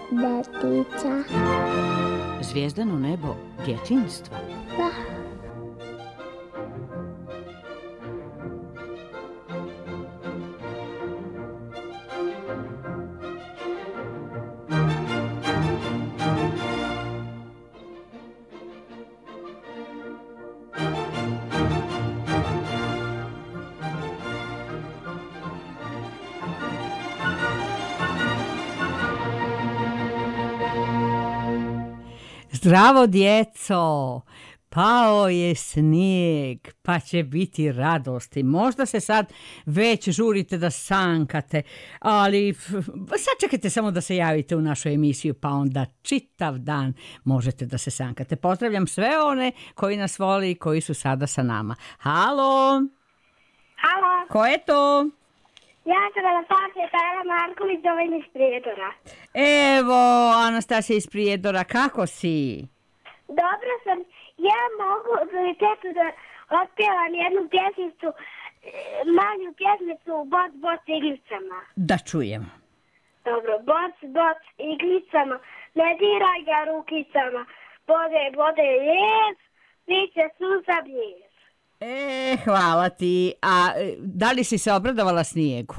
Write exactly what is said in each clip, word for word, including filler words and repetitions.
Detica. Zvijezdano nebo djetinjstva. Da. Zdravo djeco, pao je snijeg, pa će biti radosti. Možda se sad već žurite da sankate, ali sačekajte samo da se javite u našu emisiju, pa onda čitav dan možete da se sankate. Pozdravljam sve one koji nas voli i koji su sada sa nama. Halo? Halo? Ko je to? Ja sam Anastasija Tara Marković, zovem iz Prijedora. Evo, Anastasija iz Prijedora, kako si? Dobro sam. Ja mogu prioritetu da otpjevam jednu pjesmicu, manju pjesmicu Boc, boc iglicama. Da čujem. Dobro. Boc, boc iglicama, ne diraj ga rukicama. Bode, bode lijez, viće suza bljez. E, hvala ti. A da li si se obradovala snijegu?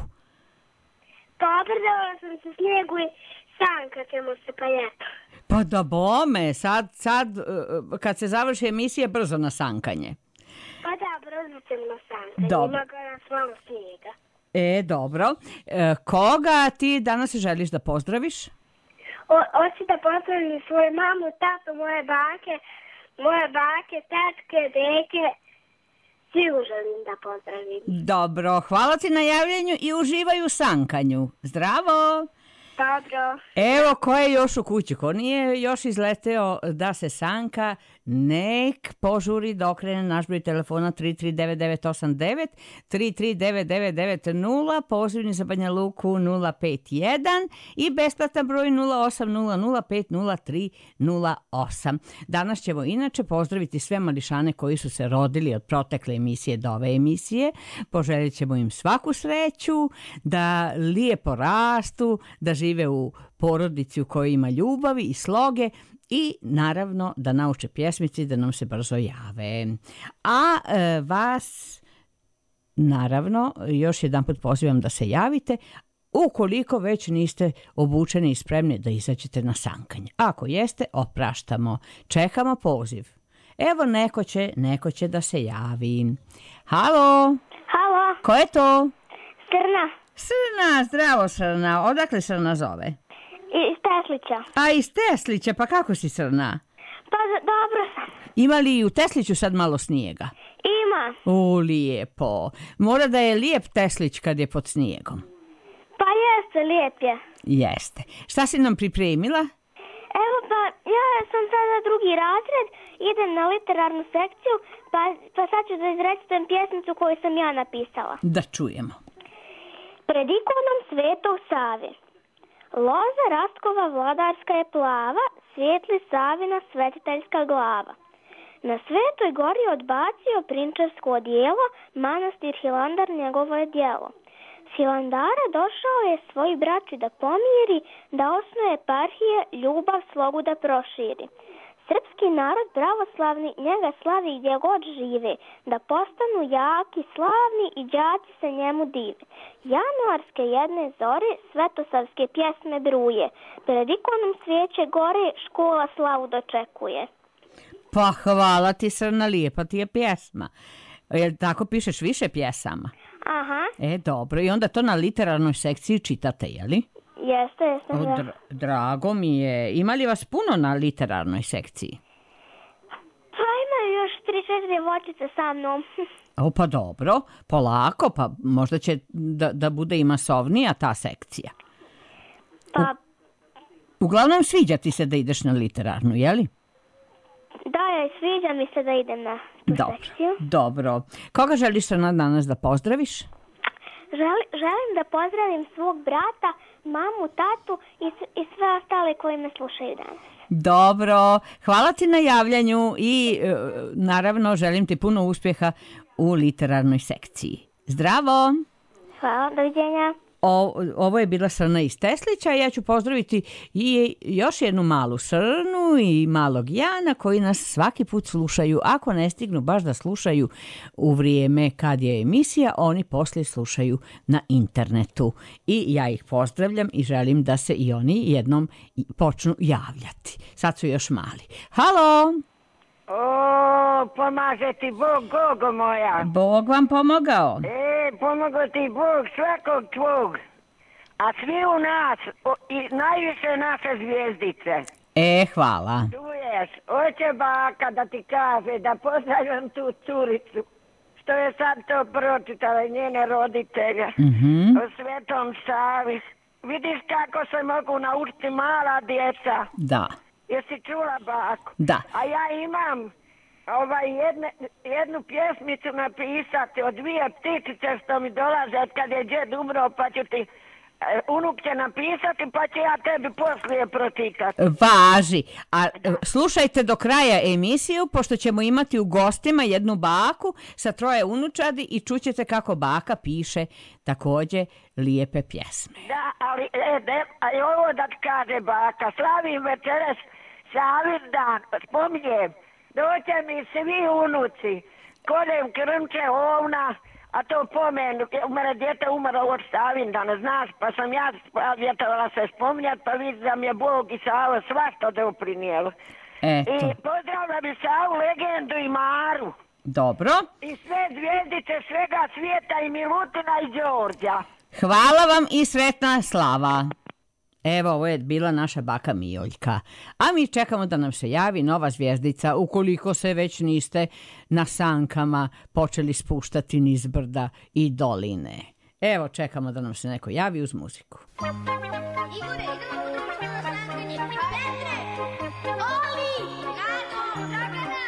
Pa obradovala sam se snijegu i sankat ćemo se, pa ljeto. Pa da bome, sad, sad kad se završi emisija, brzo na sankanje. Pa da, brzo ćemo na sankanje. Dobro. Ima ga nas malo snijega. E, dobro. E, koga ti danas želiš da pozdraviš? O, hoću da pozdravim svoju mamu, tatu, moje bake, moje bake, tetke, deke. Svi želim da pozdravim. Dobro, hvala ti na javljanju i uživaj u sankanju. Zdravo! Dobro. Evo, ko je još u kući, ko nije još izleteo da se sanka, nek požuri da okrene naš broj telefona tri tri devet devet osam devet, tri tri devet devet devet nula, pozivni za Banja Luku nula pet jedan i besplatan broj nula osam nula nula pet nula tri nula osam. Danas ćemo inače pozdraviti sve mališane koji su se rodili od protekle emisije do ove emisije. Poželjit ćemo im svaku sreću, da lijepo rastu, da žive u porodici u kojoj ima ljubavi i sloge i naravno da nauče pjesmici i da nam se brzo jave. A e, vas naravno još jedan put pozivam da se javite ukoliko već niste obučeni i spremni da izađete na sankanje. Ako jeste, opraštamo. Čekamo poziv. Evo neko će, neko će da se javi. Halo? Halo? Ko je to? Srna. Srna, zdravo Srna. Odakle Srna zove? Iz Teslića. A iz Teslića, pa kako si Srna? Pa dobro sam. Ima li i u Tesliću sad malo snijega? Ima. O, lijepo. Mora da je lijep Teslić kad je pod snijegom. Pa jeste, lijep je. Jeste. Šta si nam pripremila? Evo pa, ja sam sada drugi razred, idem na literarnu sekciju, pa, pa sad ću da izrecitam pjesmicu koju sam ja napisala. Da čujemo. Pred ikonom Svetog Save. Loza rastkova vladarska je plava, svijetli Savina svetiteljska glava. Na Svetoj gori odbacio prinčevsko odijelo, manastir Hilandar njegovo je djelo. S Hilandara došao je svoju braću da pomiri, da osnuje eparhije, ljubav slogu da proširi. Srpski narod pravoslavni njega slavi gdje god žive, da postanu jaki, slavni i đaci se njemu dive. Januarske jedne zore svetosavske pjesme bruje, pred ikonom svijeće gore škola slavu dočekuje. Pa hvala ti Srna, lijepa ti je pjesma. Jel tako pišeš više pjesama? Aha. E, dobro. I onda to na literarnoj sekciji čitate, jeli? Jeste, jeste. O, dra- drago mi je. Ima li vas puno na literarnoj sekciji? Pa imaju još tri četiri djevojčice sa mnom. O, pa dobro. Polako, pa možda će da, da bude i masovnija ta sekcija. Pa, U, uglavnom sviđa ti se da ideš na literarnu, jeli? da, ja sviđa mi se da idem na tu Dobro, sekciju. dobro. Koga želiš Srna danas da pozdraviš? Želi, želim da pozdravim svog brata, mamu, tatu i, s- i sve ostale koji me slušaju danas. Dobro, hvala ti na javljanju i e, naravno želim ti puno uspjeha u literarnoj sekciji. Zdravo! Hvala, doviđenja. O, ovo je bila Srna iz Teslića. Ja ću pozdraviti i još jednu malu Srnu i malog Jana koji nas svaki put slušaju. Ako ne stignu baš da slušaju u vrijeme kad je emisija, oni poslije slušaju na internetu. I ja ih pozdravljam i želim da se i oni jednom počnu javljati. Sad su još mali. Halo! O, pomaže ti Bog, Gogo moja. Bog vam pomogao. E, pomogao ti Bog svakog tvog. A svi u nas, o, i najviše naše zvijezdice. E, hvala. Čuješ, hoće baka da ti kaže da pozdravljam tu curicu, što je sad to pročitala i njene roditelje. Mm-hmm. O Svetom Savi. Vidiš kako se mogu naučiti mala djeca. Da. Jesi čula baku? Da. A ja imam ovaj jedne, jednu pjesmicu napisati od dvije ptičice što mi dolaze od kad je djed umro, pa ću ti unuk će napisati, pa će ja tebi poslije pročitati. Važi. A slušajte do kraja emisiju, pošto ćemo imati u gostima jednu baku sa troje unučadi i čućete kako baka piše također lijepe pjesme. Da, ali e, de, a ovo da ti kaže baka, slavim večeras Savin dan, spominjem, doće mi svi unuci, kolem krmče ovna, a to pomenu, umre djete umro od Savindana, znaš, pa sam ja vjetovala se spominjat, pa vidi da mi je Bog i Savo svašto doprinijelo. I pozdravlja bi Savu, Legendu i Maru. Dobro. I sve zvijezdice svega svijeta i Milutina i Đorđa. Hvala vam i sretna slava. Evo, ovo je bila naša baka Mijoljka. A mi čekamo da nam se javi nova zvijezdica, ukoliko se već niste na sankama počeli spuštati niz brda i doline. Evo, čekamo da nam se neko javi uz muziku. Igore, Petre, Oli, Gano, Dragana.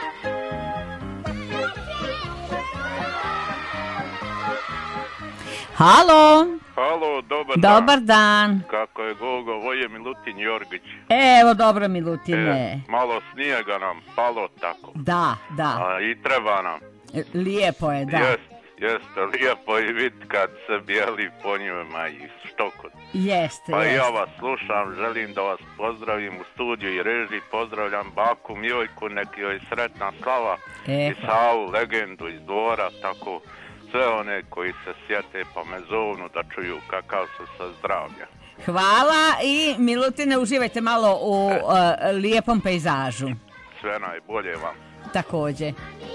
Halo! Halo, dobar, dobar dan. dan. Kako je Gogo, ovo je Milutin Jorgić. Evo, dobro Milutine. E, malo snijega nam palo tako. Da, da. A, i treba nam. Lijepo je, da. Jest, jeste, lijepo i vid kad se bijeli po njima i štokot. Jeste, Pa jeste. ja vas slušam, želim da vas pozdravim u studiju i režiji, pozdravljam baku Mijojku, neki joj sretna slava E, i Savu, Legendu iz Dvora, tako sve one koji se sjete pa me zovnu da čuju kakav su sa zdravlja. Hvala i Milutine, uživajte malo u e. uh, lijepom pejzažu. Sve najbolje vam. Također.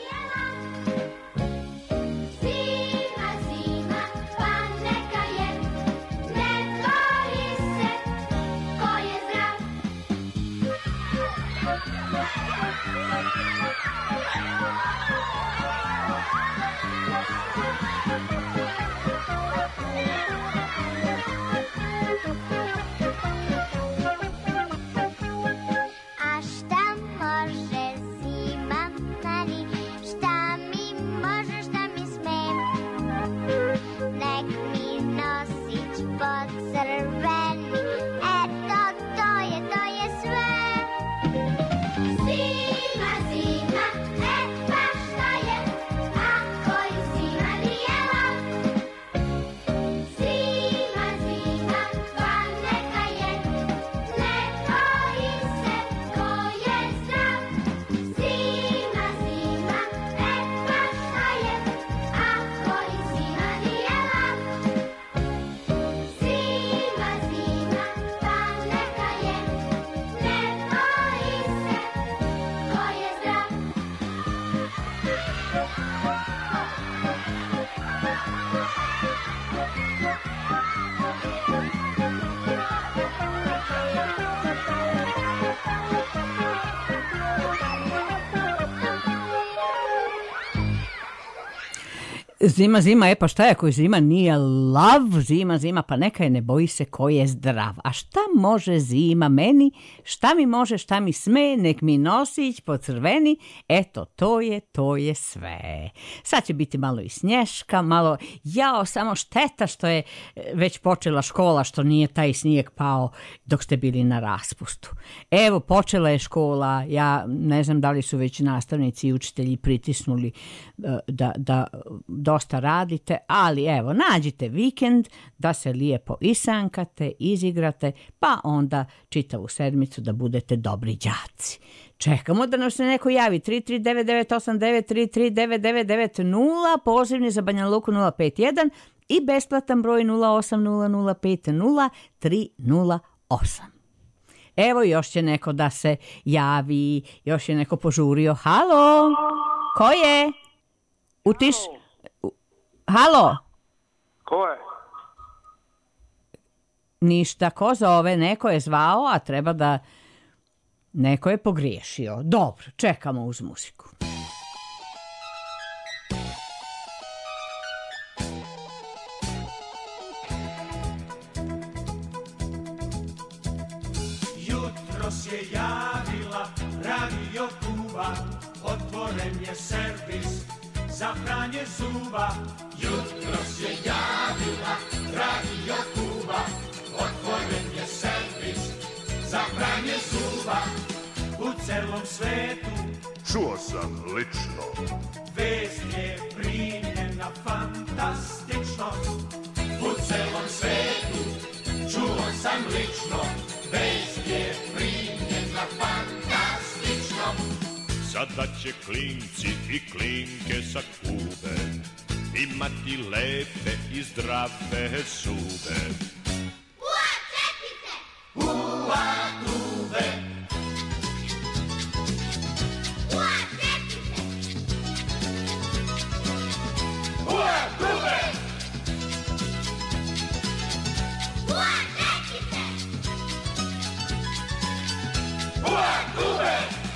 Zima, zima, e pa šta je ako zima nije lav, zima, zima, pa neka je ne boji se ko je zdrav. A šta može zima meni, šta mi može, šta mi sme, nek mi nosić po crveni, eto, to je, to je sve. Sad će biti malo i snješka, malo, jao, samo šteta što je već počela škola, što nije taj snijeg pao dok ste bili na raspustu. Evo, počela je škola, ja ne znam da li su već nastavnici i učitelji pritisnuli da, da dosta radite, ali evo, nađite vikend da se lijepo isankate, izigrate, pa onda čitavu sedmicu da budete dobri đaci. Čekamo da nam se neko javi. tri tri devet devet osam devet tri tri devet devet devet nula, pozivni za Banja Luku nula pet jedan i besplatan broj nula osam nula nula pet nula tri nula osam. Evo, još će neko da se javi, još je neko požurio. Halo? Ko je? Utiš... Halo? Ko je? Ništa, ko zove? Neko je zvao, a treba da... Neko je pogriješio. Dobro, čekamo uz muziku. Jutros je javila Radio Kuba, otvoren je servis za pranje zuba. Jutros je javila Radio Kuba, otvoren je servis za pranje zuba. U celom svetu čuo sam lično, vest je primljena fantastično. U celom svetu čuo sam lično, vest je primljena fantastično. sada će klinci i klinke sa Kube imati lepe i zdrave zube. Ua, čekite! Ua, duve! Ua, čekite! Ua, duve! Ua, čekite! Ua, duve!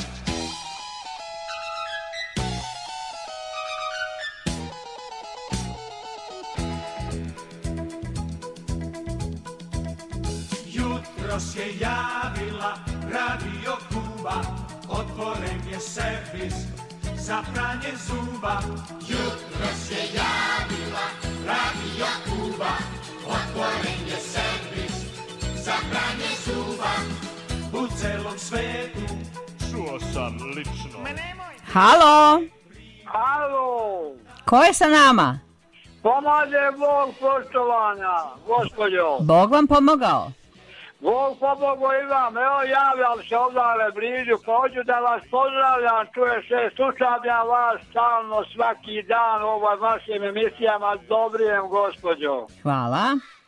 Jutros je javila Radio Kuba, otvoren je servis za pranje zuba. Jutros je javila Radio Kuba, otvoren je servis za pranje zuba. U celom svetu Čuo sam lično. Halo? Halo, Ko je sa nama? pomaže Bog, poštovana, gospođo. Bog vam pomogao. Bog pomogao i vam, evo javljam se ovdje blizu, pa hoću da vas pozdravljam, čuje se, slušam ja vas stalno svaki dan u ovoj vašim emisijama, dobrijem gospođo. Hvala.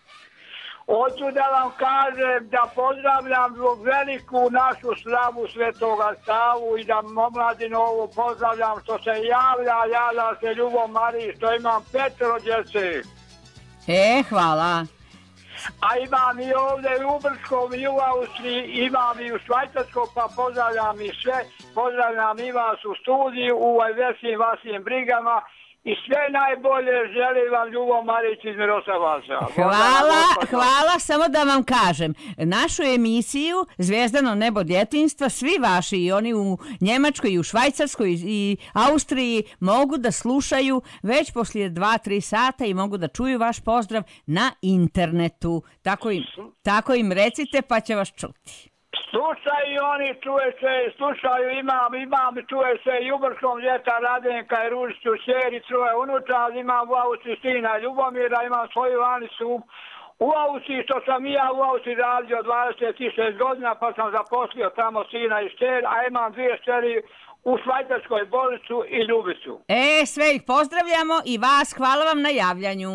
Hoću da vam kažem da pozdravljam veliku našu slavu Svetoga Savu i da omladinu ovu pozdravljam što se javlja, javlja se Ljubo Mariji, što imam petero djece. E, hvala. A imam i ovdje u Brčkom i u Austriji, imam i u Švajcarskom, pa pozdravljam i sve, pozdravljam i vas u studiju, u svim vašim brigama i sve najbolje želim vam Ljubo Marić iz Miroslavaca. Hvala, hvala, samo da vam kažem, našu emisiju Zvijezdano nebo djetinjstva, svi vaši i oni u Njemačkoj i u Švajcarskoj i Austriji mogu da slušaju već poslije dva tri sata i mogu da čuju vaš pozdrav na internetu. Tako im, tako im recite pa će vas čuti. Slušaju i oni, čuje se, slušaju, imam, imam, čuje se i u Brčkom djeta Radenka i Ružicu, čeri, troje unuča, imam u Austriji sina Ljubomira, imam svoju Anicu u Austriji, što sam i ja u Austriji radio dvadeset šest godina, pa sam zaposlio tamo sina i šter, a imam dvije šteri u Švajcarskoj Boricu i Ljubicu. E, sve ih pozdravljamo i vas, hvala vam na javljanju.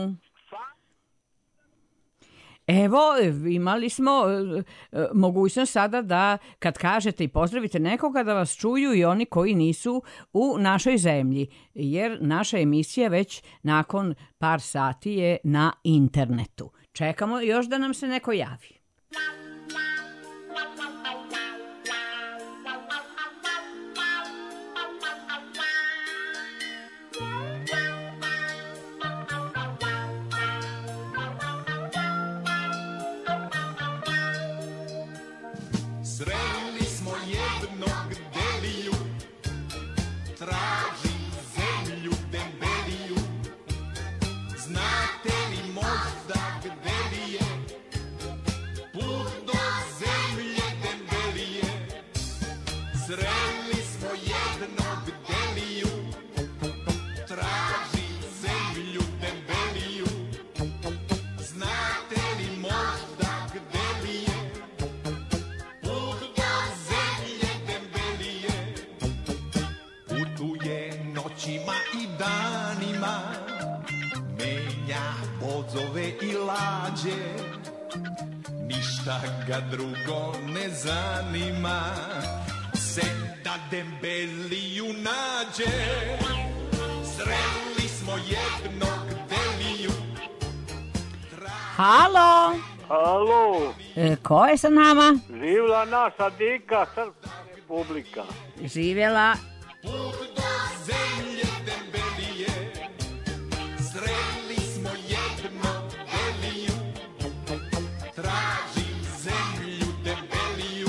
Evo, imali smo e, e, mogućnost sada da kad kažete i pozdravite nekoga da vas čuju i oni koji nisu u našoj zemlji, jer naša emisija već nakon par sati je na internetu. Čekamo još da nam se neko javi. Sreli smo jednog debiju, traži zemlju debeliju. Znate li možda gde li je? Put danima, menja bodzove i lađe, ništa ga drugo ne zanima, se da dembeliju nađe. Sreli smo jednog deliju. Halo, Halo, e, ko je sa nama? živla naša dika srpska republika. Živjela. Put do zemlje dembelije, sreli smo jednog deliju. Tražim zemlju dembeliju,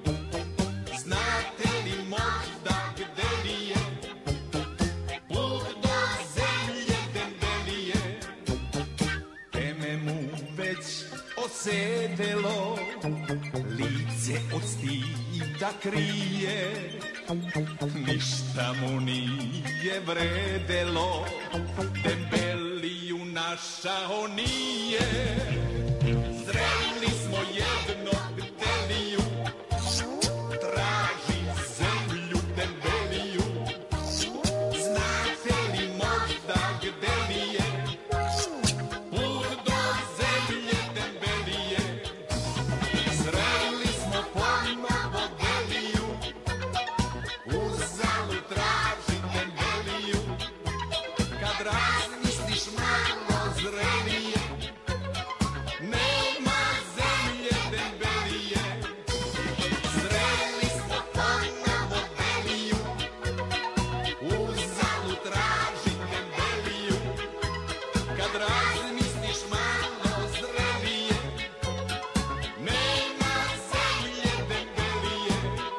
znate li možda gde li je? Put do zemlje dembelije, teme mu već osedelo, lice od stida krije, ništa mu nije vredelo, dembeliju našao nije. Zreli smo jednog deliju, traži zemlju dembeliju, znate li možda gde li je? Put do zemlje dembelije, sreli smo ponovo deliju, uzalud traži dembeliju, kad razmisliš malo zrelije, nema zemlje dembelije. Sreli smo ponovo deliju, uzalud traži dembeliju, kad razmisliš malo zrelije, nema zemlje dembelije,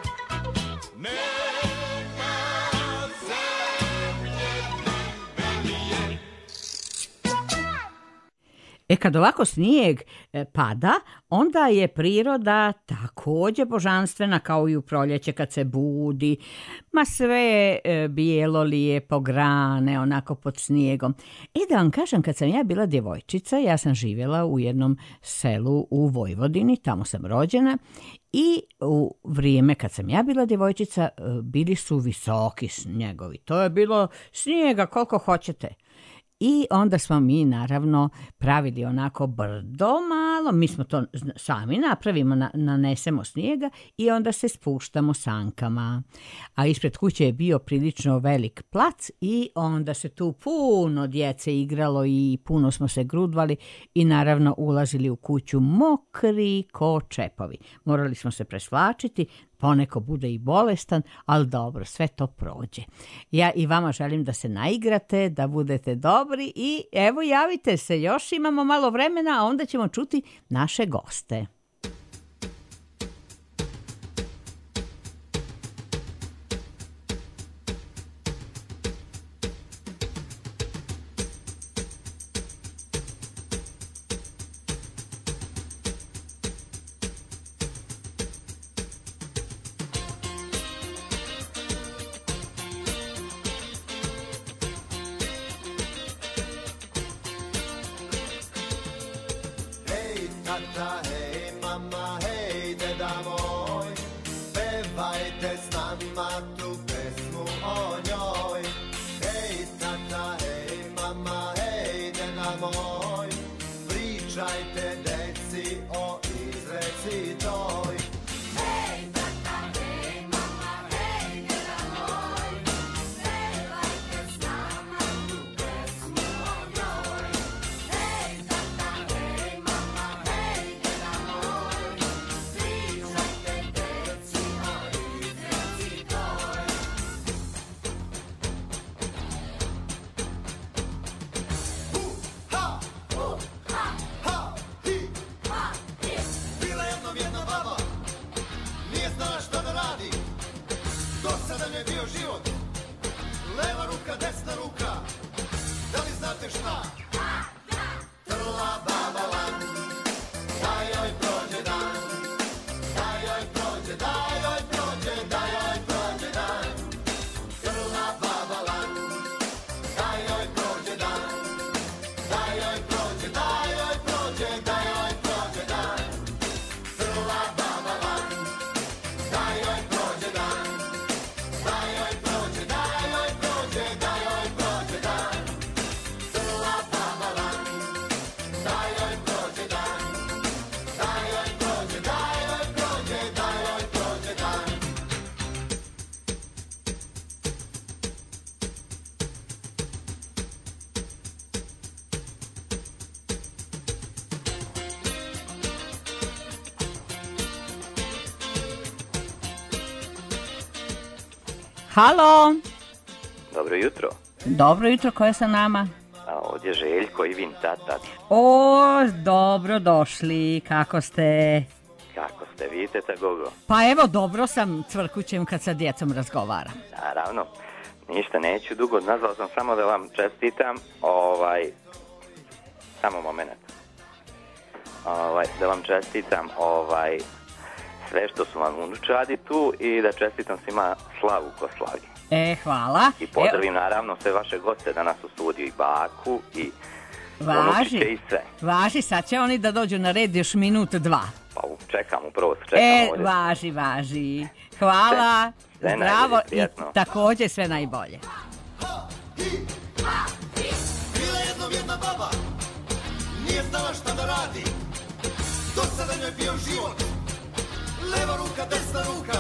nema zemlje dembelije. E kad ovako snijeg e, pada, onda je priroda također božanstvena kao i u proljeće kad se budi. Ma sve je e, bijelo, lijepo, grane, onako pod snijegom. I da vam kažem, kad sam ja bila djevojčica, ja sam živjela u jednom selu u Vojvodini, tamo sam rođena. I u vrijeme kad sam ja bila djevojčica, e, bili su visoki snjegovi. To je bilo snijega koliko hoćete. I onda smo mi naravno pravili onako brdo malo, mi smo to sami napravimo, na, nanesemo snijega i onda se spuštamo sankama. A ispred kuće je bio prilično velik plac i onda se tu puno djece igralo i puno smo se grudvali i naravno ulazili u kuću mokri ko čepovi. Morali smo se presvlačiti, poneko bude i bolestan, ali dobro, sve to prođe. Ja i vama želim da se naigrate, da budete dobri i evo javite se, još imamo malo vremena, a onda ćemo čuti naše goste. Tata, hej mama, hej deda moj, pevajte s nama tu pesmu o njoj. Hej tata, hej mama, hej deda moj, pričajte deci o izreci toj. Hej tata, hej mama, hej deda moj, pevajte s nama tu pesmu o njoj. Hej tata, hej mama, hej deda moj, pričajte deci o izreci toj. Ha, ha, ha, hi. Halo. Dobro jutro. Dobro jutro, ko je sa nama? A ovdje Željko i Vin Tatat. O, dobro došli, kako ste? Kako ste, vidite ta Gogo? Pa evo, dobro sam, cvrkućem kad sa djecom razgovaram. Naravno, ništa neću dugo, nazvao sam samo da vam čestitam, ovaj, samo moment, ovaj, da vam čestitam, ovaj, sve što su vam unučadi tu i da čestitam svima slavu ko slavi. E, hvala. I pozdravim naravno sve vaše goste danas u studiju i baku i Važi, unučiće i sve. važi, sad će oni da dođu na red još minut, dva. Pa čekam upravo, čekam E, ovdje. važi, važi. Hvala, Sve- sve zdravo najbolje, i prijatno. također sve najbolje. Bila jednom jedna baba, nije znala šta da radi. Do sada njoj bio život, leva ruka, desna ruka.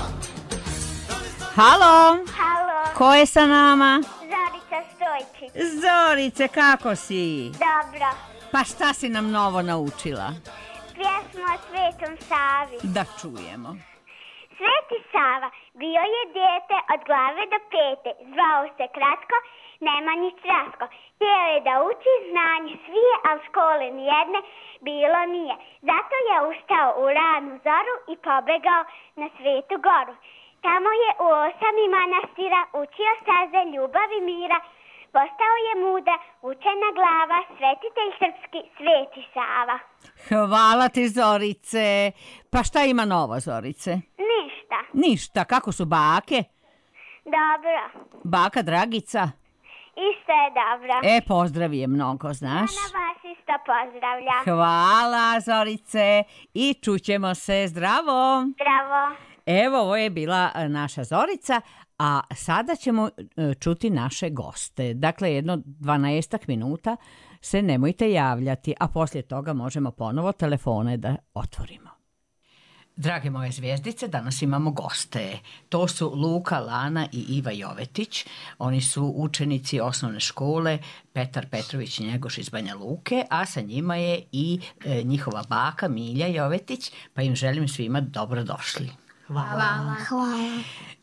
Halo, Halo, ko je sa nama? Zorica Stojčić. Zorice, kako si? Dobro. Pa šta si nam novo naučila? Pjesmu o Svetom Savi. Da čujemo. Sveti Sava bio je dijete od glave do pete. Zvao se kratko Nemanjić Rasko. Htio je da uči znanje svije, al škole nijedne bilo nije. Zato je ustao u ranu zoru i pobegao na Svetu Goru. Tamo je u osami manastira učio saze ljubavi mira. Postao je muda, učena glava, svetitelj srpski, Sveti Sava. Hvala ti, Zorice. Pa šta ima novo, Zorice? Ništa. Ništa, kako su bake? Dobro. Baka Dragica? Isto je dobro. E, pozdrav je mnogo, znaš. Na vas isto pozdravlja. Hvala, Zorice. I čućemo se, zdravo. Zdravo. Evo, ovo je bila e, naša Zorica, a sada ćemo e, čuti naše goste. Dakle, jedno dvanaestak minuta se nemojte javljati, a poslije toga možemo ponovo telefone da otvorimo. Drage moje zvijezdice, danas imamo goste. To su Luka, Lana i Iva Jovetić. Oni su učenici osnovne škole Petar Petrović Njegoš iz Banja Luke, a sa njima je i e, njihova baka Milja Jovetić, pa im želim svima dobrodošli. Hvala. Hvala.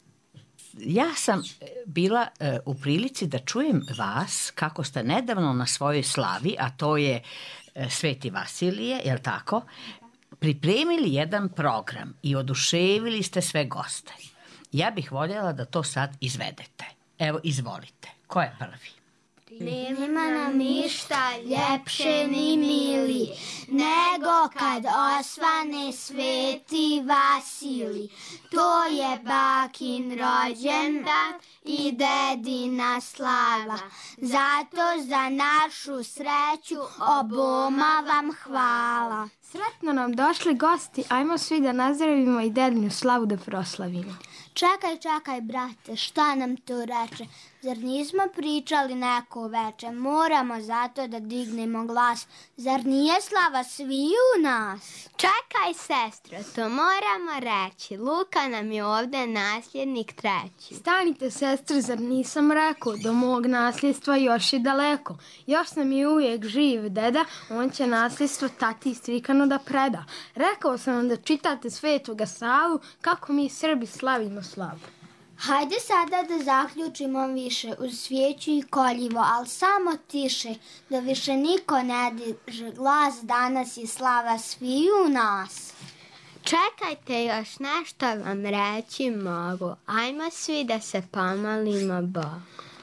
Ja sam e, bila e, u prilici da čujem vas kako ste nedavno na svojoj slavi, a to je e, Sveti Vasilije, jel tako, pripremili jedan program i oduševili ste sve goste. Ja bih voljela da to sad izvedete. Evo, izvolite. Ko je prvi? Nema nam ništa ljepše ni mili, nego kad osvane Sveti Vasilij. To je bakin rođendan i dedina slava. Zato za našu sreću oboma vam hvala. Sretno nam došli gosti, ajmo svi da nazdravimo i dedinu slavu da proslavimo. Čekaj, čekaj, brate, šta nam to reče? Zar nismo pričali neko veče? Moramo zato da dignemo glas. Zar nije slava sviju nas? Čekaj, sestro, to moramo reći. Luka nam je ovdje nasljednik treći. Stanite, sestre, zar nisam rekao, do mog nasljedstva još je daleko. Još nam je uvijek živ deda, on će nasljedstvo tati Strikanu da preda. Rekao sam vam da čitate Svetoga Savu, kako mi Srbi slavimo slavu. Hajde sada da zaključimo više uz svijeću i koljivo, ali samo tiše, da više niko ne diže glas, danas je slava sviju nas. Čekajte, još nešto vam reći mogu. Ajmo svi da se pomolimo Bogu.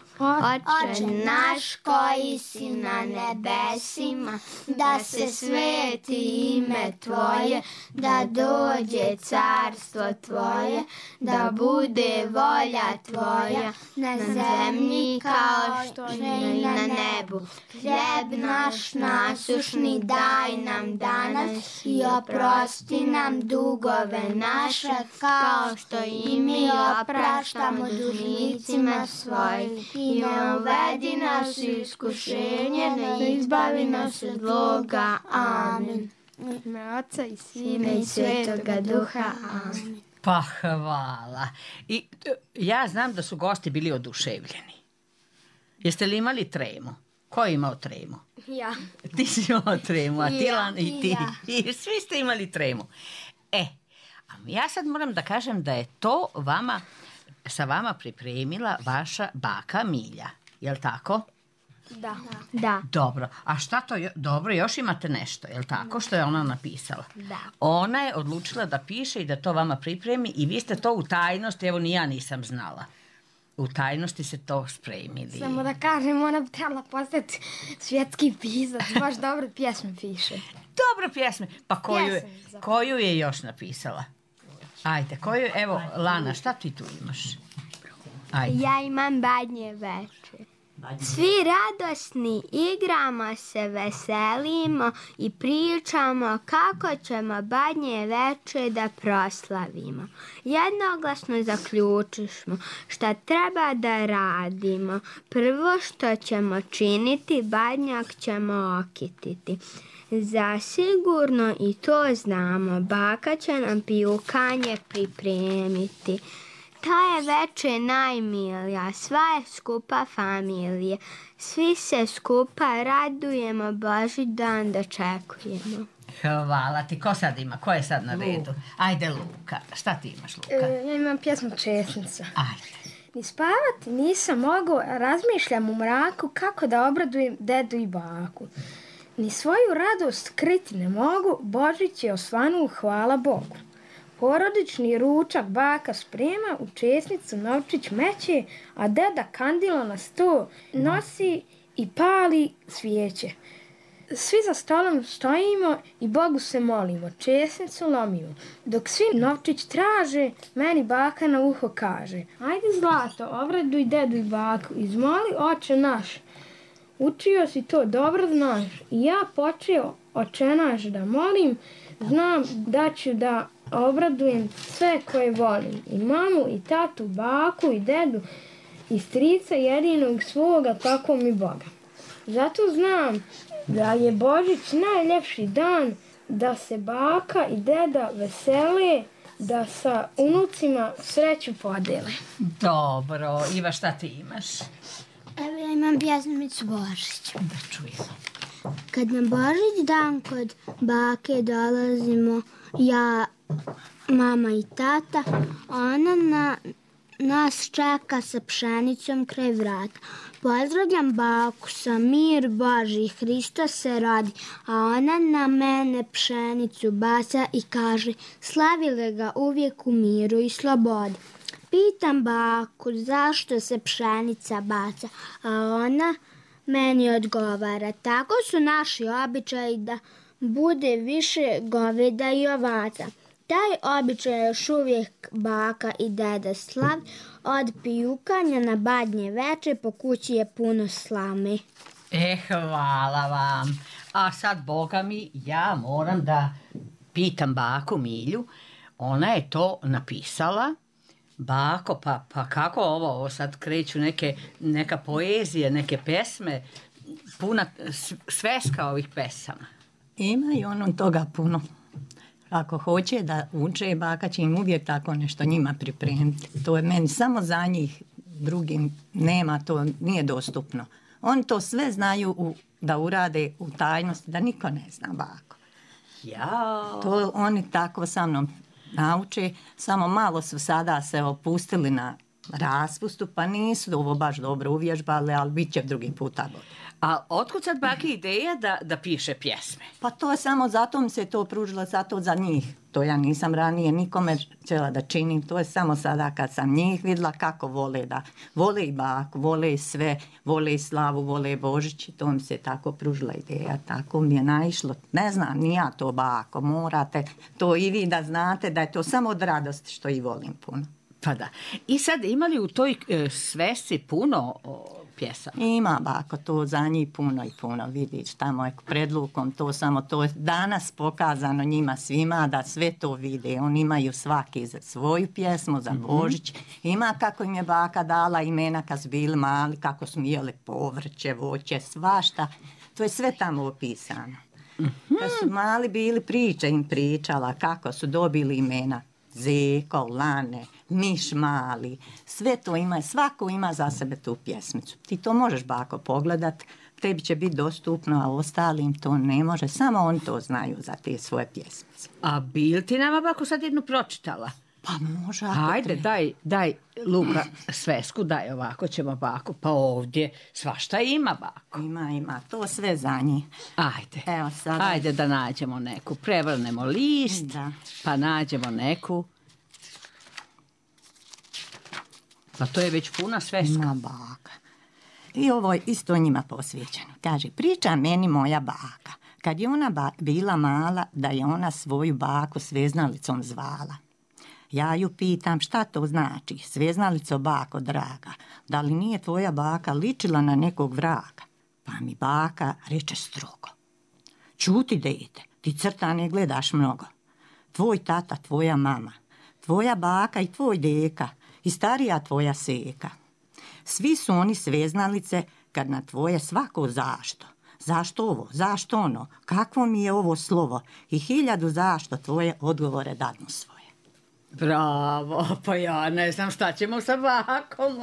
Oče naš koji si na nebesima, da se sveti ime Tvoje, da dođe carstvo Tvoje, da bude volja Tvoja na zemlji kao što je i na nebu. Hljeb naš nasušni daj nam danas i oprosti nam dugove naše kao što i mi opraštamo dužnicima svojim. I ne uvedi nas u iskušenje, ne izbavi nas od zloga. Amin. Ime Oca i Sina i Svetoga Duha. Amin. Pa hvala. I e, ja znam da su gosti bili oduševljeni. Jeste li imali tremu? Ko je imao tremu? Ja. Ti si imao tremu, a ti, Ja, Lana, i ti. ja. I svi ste imali tremu. E, a ja sad moram da kažem da je to vama sa vama pripremila vaša baka Milja. Jel' tako? Da. Da. Dobro. A šta to... Jo- Dobro, još imate nešto, jel' tako, što je ona napisala? Da. Ona je odlučila da piše i da to vama pripremi i vi ste to u tajnosti, evo ni ja nisam znala. U tajnosti se to spremili. Samo da kažem, ona bi trebala postati svjetski pisac, baš dobre pjesme piše. Dobro pjesme. Pa koju, je- Pjesme, zapravo. koju je još napisala? Ajde, koju... Evo, Lana, šta ti tu imaš? Ajde. Ja imam badnje veče. Svi radosni, igramo se, veselimo i pričamo kako ćemo badnje veče da proslavimo. Jednoglasno zaključišmo šta treba da radimo. Prvo što ćemo činiti, badnjak ćemo okititi. Zasigurno i to znamo, baka će nam pijukanje pripremiti. Ta je veče najmilija, sva je skupa familija. Svi se skupa radujemo, Božji dan dočekujemo. Hvala ti. Ko sad ima? Ko je sad na redu? Ajde, Luka. Šta ti imaš, Luka? E, ja imam pjesmu Česnica. Ajde. Ni spavati nisam mogao, razmišljam u mraku kako da obradujem dedu i baku. Ni svoju radost kriti ne mogu, Božić je osvanuo, hvala Bogu. Porodični ručak baka sprema, u česnicu novčić meće, a deda kandilo na sto nosi i pali svijeće. Svi za stolom stojimo i Bogu se molimo, česnicu lomimo. Dok svi novčić traže, meni baka na uho kaže: ajde zlato, obraduj dedu i baku, izmoli oče naš. Učio si to, dobro znaš. I ja počeo oče naš da molim, znam da ću da obradujem sve koje volim. I mamu, i tatu, baku, i dedu, i strica jedinog svoga, tako mi Boga. Zato znam da je Božić najljepši dan, da se baka i deda vesele, da sa unucima sreću podele. Dobro. Iva, šta ti imaš? Evo ja imam pjesmicu Božić. Da čujemo. Kad na Božić dan kod bake dolazimo, ja, mama i tata, ona na nas čeka sa pšenicom kraj vrata. Pozdravljam baku sa mir Božji, Hristos se rodi, a ona na mene pšenicu baca i kaže: slavile ga uvijek u miru i slobodi. Pitam baku zašto se pšenica baca, a ona meni odgovara: tako su naši običaji da bude više goveda i ovaca. Taj običaj još uvijek baka i deda slavi, od pijukanja na badnje veče po kući je puno slame. E, hvala vam. A sad, Boga mi, ja moram da pitam baku Milju. Ona je to napisala. Bako, pa, pa kako ovo? Ovo sad kreću neke, neka poezija, neke pesme, puna s- sveska ovih pesama. Ima i ono toga puno. Ako hoće da uče, baka će im uvijek tako nešto njima pripremiti. To je meni samo za njih, drugim nema, to nije dostupno. Oni to sve znaju u, da urade u tajnosti, da niko ne zna bako. Jao. To oni tako sa mnom nauče, samo malo su sada se opustili na raspustu, pa nisu ovo baš dobro uvježbali, ali bit će drugi puta bolje. A otkud sad baki ideja da, da piše pjesme? Pa to je samo zato mi se to pružilo, zato za njih. To ja nisam ranije nikome htjela da činim, to je samo sada kad sam njih vidjela kako vole da, vole i baku, vole i sve, vole i slavu, vole i Božić, to mi se tako pružila ideja, tako mi je naišlo. Ne znam, ni ja to bako, morate to i vi da znate da je to samo od radosti što i volim puno. Pa da. I sad imali u toj e, svesci puno o, pjesama? Ima bako, to za njih puno i puno, vidiš, tamo je pred lukom, to samo to je danas pokazano njima svima da sve to vide. Oni imaju svaki za svoju pjesmu, za Božić. Ima kako im je baka dala imena kad su bili mali, kako su jeli povrće, voće, svašta. To je sve tamo opisano. Kad su mali bili, priče im pričala kako su dobili imena. Zeko, Lane, Miš mali, sve to ima, svako ima za sebe tu pjesmicu. Ti to možeš bako pogledat, tebi će biti dostupno, a ostalim to ne može, samo oni to znaju za te svoje pjesmice. A bil ti nama bako sad jednu pročitala? Pa može. ako Ajde, treba. daj, daj Luka svesku, daj ovako ćemo baku. Pa ovdje svašta ima bako. Ima, ima, to sve za njih. Ajde, Evo sada. ajde da nađemo neku. Prevrnemo list, Da. pa nađemo neku. Pa to je već puna sveska. Ma baka. I ovo je isto njima posvećeno. Kaže, priča meni moja baka. Kad je ona ba- bila mala, da je ona svoju baku sveznalicom zvala. Ja ju pitam šta to znači, sveznalico bako draga, da li nije tvoja baka ličila na nekog vraga? Pa mi baka reče strogo. Čuti dete, ti crta ne gledaš mnogo. Tvoj tata, tvoja mama, tvoja baka i tvoj deka i starija tvoja seka. Svi su oni sveznalice kad na tvoje svako zašto. Zašto ovo, zašto ono, kakvo mi je ovo slovo i hiljadu zašto tvoje odgovore dadnu svoje. Bravo, pa ja ne znam šta ćemo sa bakom.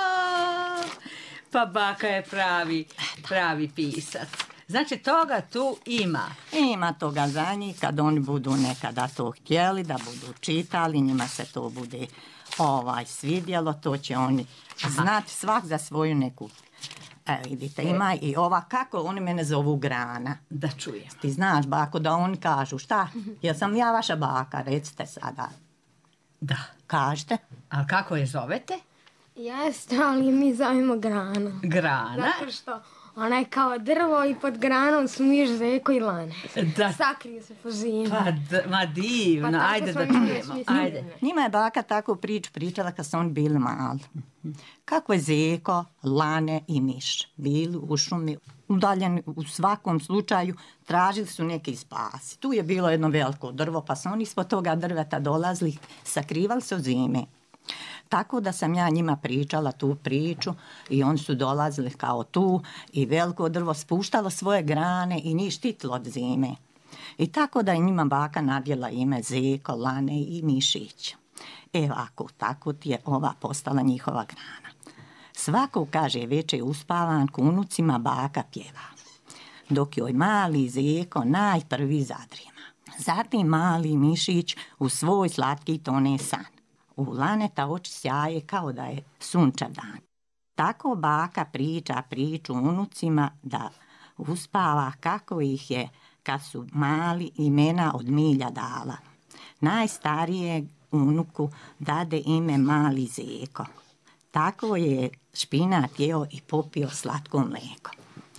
A, pa baka je pravi, pravi pisac. Znači, toga tu ima. Ima toga za njih kad oni budu nekada to htjeli, da budu čitali, njima se to bude ovaj svidjelo, to će oni znati svak za svoju neku. Evo vidite, ima i ova, kako oni mene zovu Grana. Da čujem. Ti znaš, bako, da oni kažu šta? Jel sam ja vaša baka, recite sada. Da. Kažete? A kako je zovete? Jeste, ali mi zovemo Grana. Grana? Zato što ona je kao drvo i pod granom su miš, zeko i lane. Da. Sakriju se po zimi. Pa, d- ma divno, Pa tako ajde smo da mi čujemo. svi Ajde. Njima je baka tako priču pričala kad su oni bili mali. Kako je zeko, lane i miš bili u šumi, udaljeni u svakom slučaju, tražili su neki spas. Tu je bilo jedno veliko drvo, pa su oni ispod toga drveta dolazili, sakrivali se od zime. Tako da sam ja njima pričala tu priču i oni su dolazili kao tu i veliko drvo spuštalo svoje grane i njih štitilo od zime. I tako da je njima baka nadjela ime Zeko, Lane i Mišić. Evo ako, tako ti je ova postala njihova grana. Svako, kaže, veče uspavan, k unucima baka pjeva. Dok joj mali Zeko najprvi zadrima. Zatim mali Mišić u svoj slatki tone san. U Laneta oči sjaje kao da je sunčav dan. Tako baka priča priču unucima da uspava kako ih je kad su mali imena od milja dala. Najstarijeg unuku dade ime mali Zeko. Tako je špinat jeo i popio slatko mlijeko.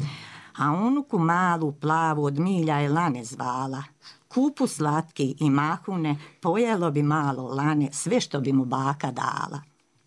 A unuku malu plavu od milja je Lane zvala. Kupu slatki i mahune pojelo bi malo Lane sve što bi mu baka dala.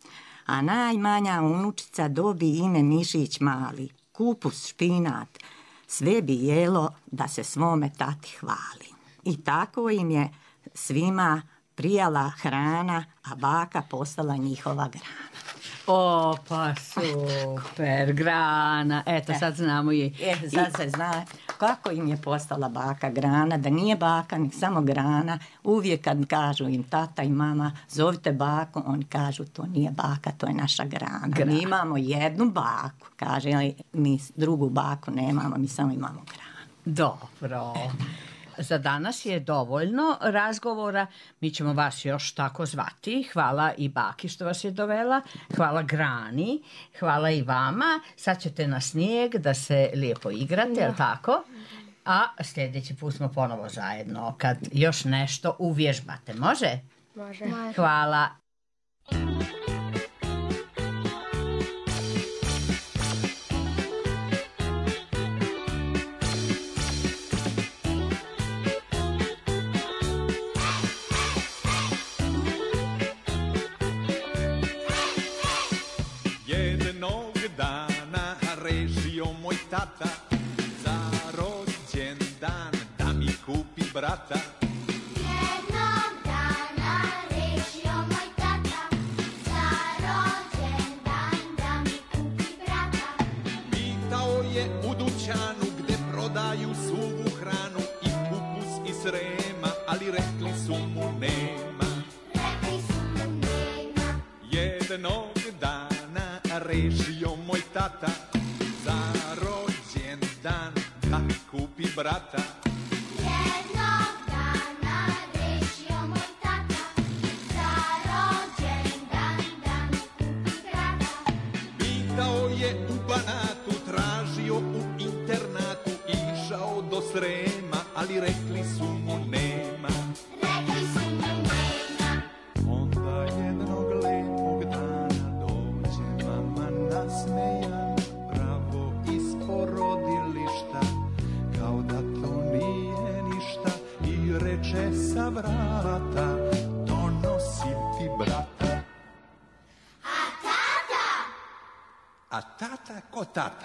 A najmanja unučica dobi ime Mišić mali. Kupus, špinat, sve bi jelo da se svome tati hvali. I tako im je svima prijala hrana, a baka postala njihova grana. O, pa super, Grana. Eto, sad znamo i... E, sad se zna kako im je postala baka Grana, da nije baka, nek samo Grana. Uvijek kad kažu im tata i mama, zovite baku, oni kažu to nije baka, to je naša Grana. Grana. Mi imamo jednu baku, kaže, ali mi drugu baku nemamo, mi samo imamo Granu. Dobro. Za danas je dovoljno razgovora. Mi ćemo vas još tako zvati. Hvala i baki što vas je dovela. Hvala Grani. Hvala i vama. Sad ćete na snijeg da se lijepo igrate, jel tako? A sljedeći put smo ponovo zajedno kad još nešto uvježbate. Može? Može. Hvala. Jednog dana rešio moj tata za rođendan da mi kupi brata. Jednog dana rešio moj tata za rođendan da mi kupi brata. Pitao je u dućanu gde prodaju suvu hranu i kupus i srema, ali rekli su mu nema. Rekli su mu nema. Jednog dana rešio moj tata za rođendan da mi kupi brata. Jednog dana rešio moj tata za Srema, ali rekli su mu nema. Rekli su mu nema. Onda jednog lepog dana dođe mama nasmejan, pravo iz porodilišta, kao da to nije ništa, i reče sa vrata, donosim ti brata. A tata? A tata ko tata?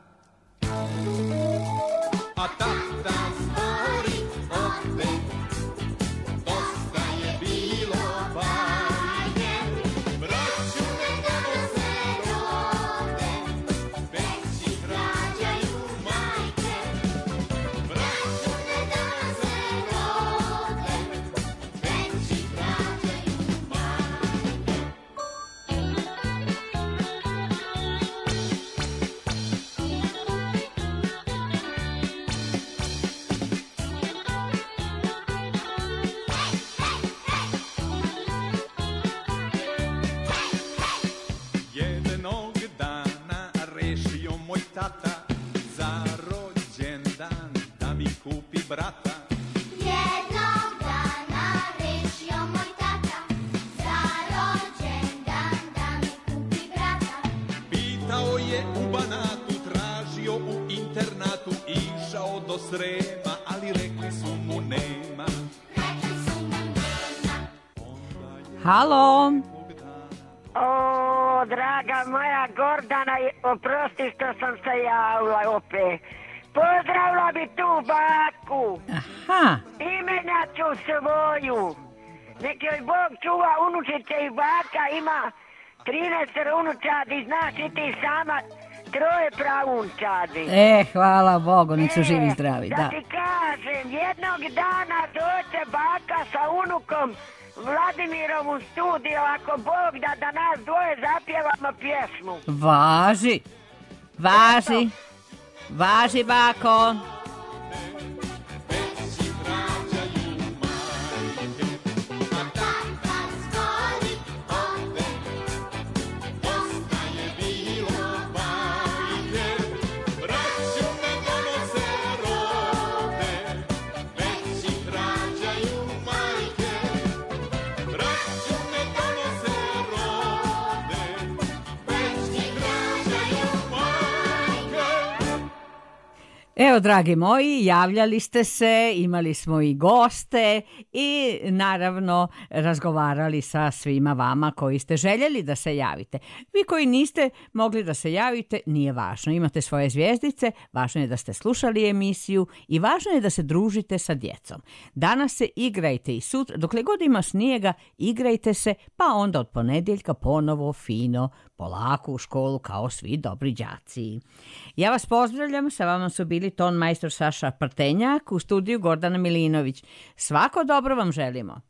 A tata zbori opet, dosta je bilo bajke, braću ne donose rode, već ih rađaju majke. Braću ne donose rode, već ih rađaju majke. Jednog dana rešio moj tata za rođendan da mi kupi brata. Jednog dana rešio moj tata za rođendan da mi kupi brata. Pitao je u Banatu, tražio u internatu, išao do Srema, ali rekli su mu nema. Rekli su mu nema. Halo? O, draga moja Gordana, oprosti što sam se javila opet. Pozdravila bi tu baku. Aha. Imenjaču svoju. Nek joj Bog čuva unučiće i baka ima trinaest unučadi, znaš i ti sama troje pravunčadi. E, hvala Bogu, nek su živi i zdravi, Da da. ti kažem, jednog dana doće baka sa unukom Vladimirom u studiju, ako Bog da, da nas dvoje zapjevamo pjesmu. Važi, važi, važi bako. Evo, dragi moji, javljali ste se, imali smo i goste i naravno razgovarali sa svima vama koji ste željeli da se javite. Vi koji niste mogli da se javite, nije važno. Imate svoje zvijezdice, važno je da ste slušali emisiju i važno je da se družite sa djecom. Danas se igrajte i sutra, dokle god ima snijega, igrajte se, pa onda od ponedjeljka ponovo fino, polako u školu kao svi dobri đaci. Ja vas pozdravljam, sa vama su bili ton majstor Saša Prtenjak, u studiju Gordana Milinović. Svako dobro vam želimo.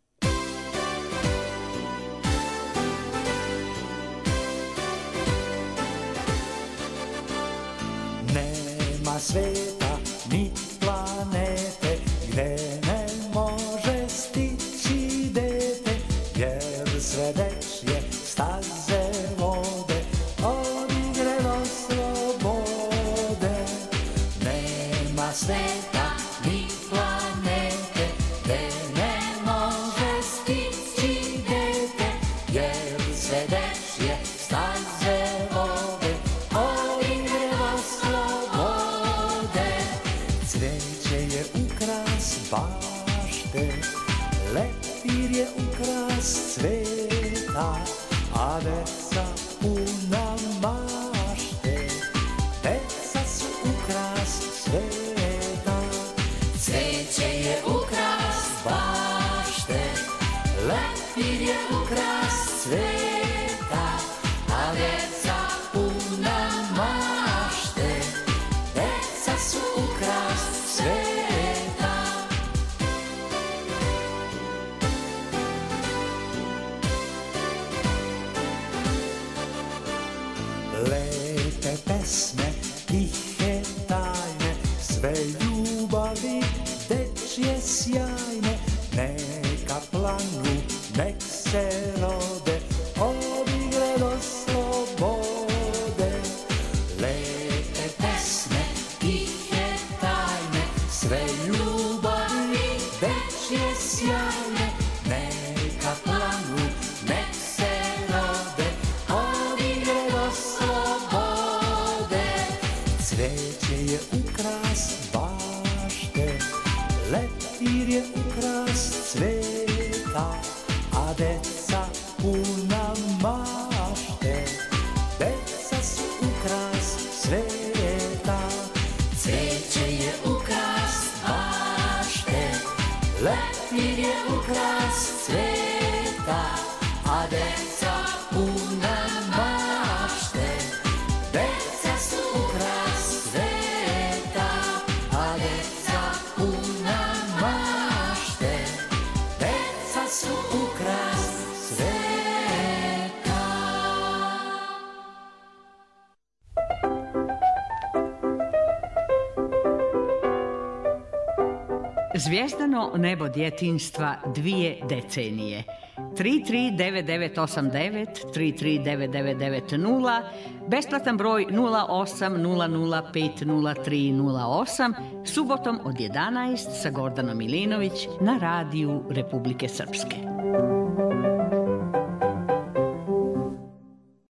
Nema sveta ni planete gde ne može stići dete, jer sve dečje staze vode od igre do slobode. Nema sveta ni planete gde ne može stići dete, jer sve dečje staze vode od igre do slobode. Cveće je ukras bašte, leptir je ukras cveta, a deca puna mašte, deca su ukras sveta. Cveće je ukras bašte, leptir je ukras cveta, a deca puna mašte, deca su ukras sveta. Lepe pesme, tihe tajne, sve ljubavi dečje sjajne, neka planu, nek se rode, od igre do slobode. Lepe pesme, tihe tajne, sve sveta, a deca puna mašte. Deca su ukras sveta, cveće je ukras mašte, leptir je ukras sveta, a deca puna mašte. Deca su ukras sveta, a deca puna mašte. Deca su ukras sveta. Zvijezdano nebo djetinjstva dvije decenije. tri tri devet devet osam devet, tri tri devet devet devet nula, besplatan broj nula osam nula nula pet nula tri nula osam, subotom od jedanaest sa Gordanom Milinović na radiju Republike Srpske.